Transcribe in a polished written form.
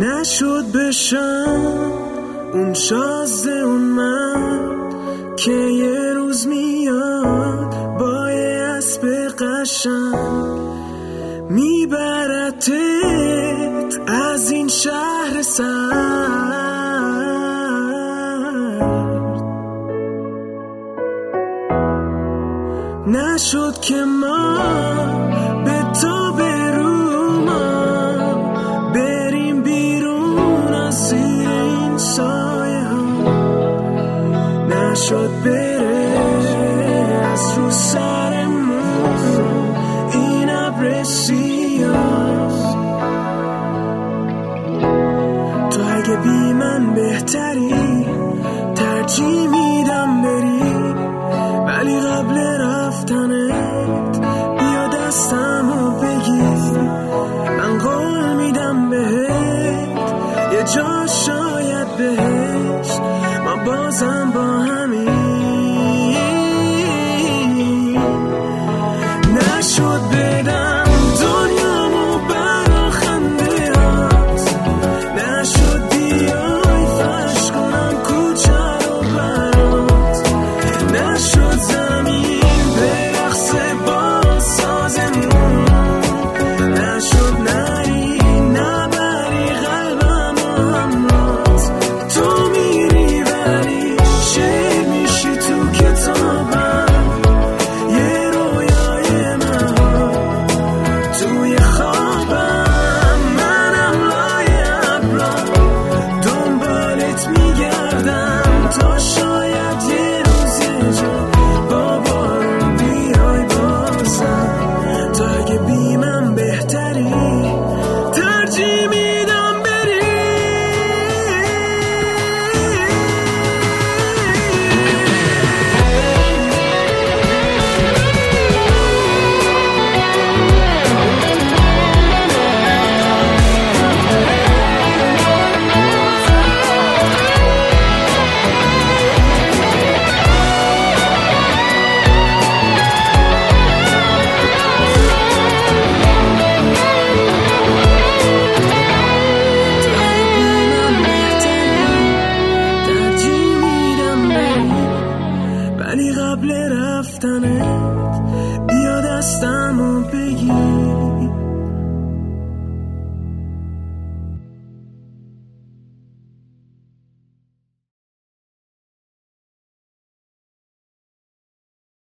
نشد بشم اون شازده اون مرد که یه روز میاد با یه اسب قشنگ میبرتت از این شهر سرد. نشد که ما به تو بروما بریم بیرون از زیر این سایه ها. نشد بره از رو سرمون این ابر سیاه. تو اگه بی من بهتری ترجیح میدم بری، ولی قبل رفتنت بیا دستمو بگیر. من قول میدم بهت یه جا شاید بهشت ما بازم با همین. نشد بدم دنیامو برا خنده هات، نشد بیای فرش کنم کوچه رو برات، نشد زمین برقصه با سازمون، نشد نری نبری قلبم و همراز. تو میری ولی شعر میشی تو کتابم، یه رویای مهار توی خوابم. منم لای ابرا دنبالت میگردم تا شاید یه روز یه جا با بارون بیای بازم. تو اگه بی من بهتری ترجیح میدم بری. ولی قبل رفتنت بیا دستمو بگیر.